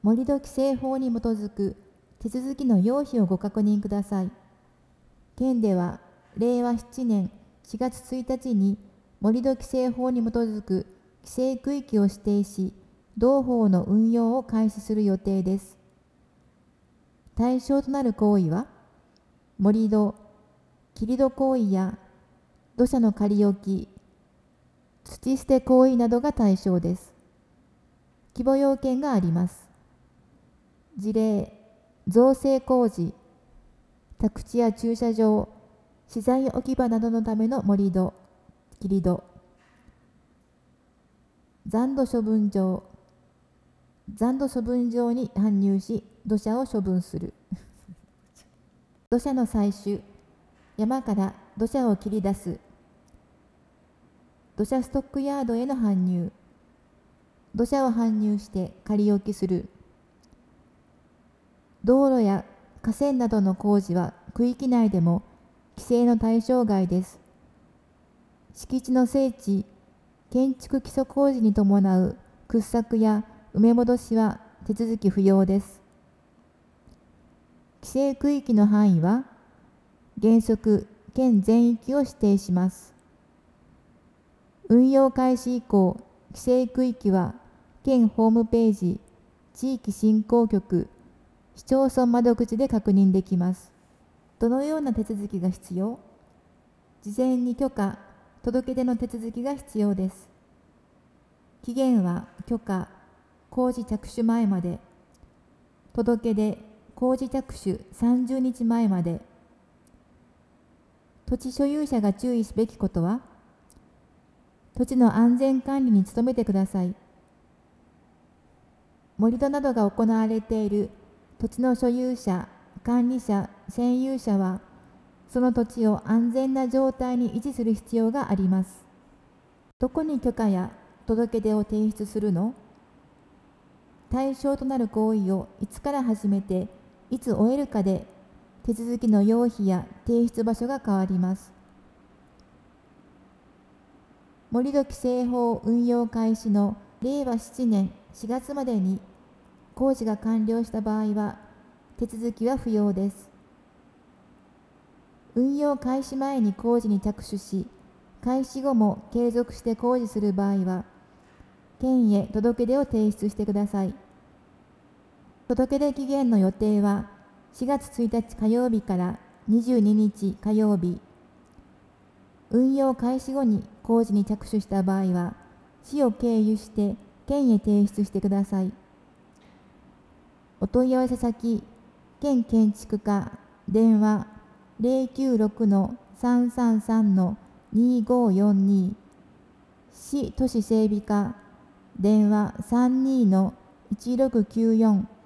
盛土規制法に基づく手続きの要否をご確認ください。県では、令和7年4月1日に盛土規制法に基づく規制区域を指定し、同法の運用を開始する予定です。対象となる行為は、盛土、切り土行為や土砂の仮置き、土捨て行為などが対象です。規模要件があります。事例、造成工事、宅地や駐車場、資材置き場などのための盛土、切り土、残土処分場、残土処分場に搬入し、土砂を処分する。土砂の採取、山から土砂を切り出す。土砂ストックヤードへの搬入。土砂を搬入して仮置きする。道路や河川などの工事は区域内でも規制の対象外です。敷地の整地、建築基礎工事に伴う掘削や埋め戻しは手続き不要です。規制区域の範囲は原則県全域を指定します。運用開始以降、規制区域は県ホームページ、地域振興局、市町村窓口で確認できます。どのような手続きが必要？事前に許可、届出の手続きが必要です。期限は許可、工事着手前まで、届出、工事着手30日前まで。土地所有者が注意すべきことは、土地の安全管理に努めてください。盛土などが行われている土地の所有者、管理者、占有者は、その土地を安全な状態に維持する必要があります。どこに許可や届出を提出するの？対象となる行為をいつから始めて、いつ終えるかで、手続きの要否や提出場所が変わります。盛土規制法運用開始の令和7年4月までに工事が完了した場合は、手続きは不要です。運用開始前に工事に着手し、開始後も継続して工事する場合は、県へ届出を提出してください。届出期限の予定は4月1日火曜日から22日火曜日。運用開始後に工事に着手した場合は、市を経由して県へ提出してください。お問い合わせ先、県建築課、電話096-333-2542、市都市整備課、電話32-1694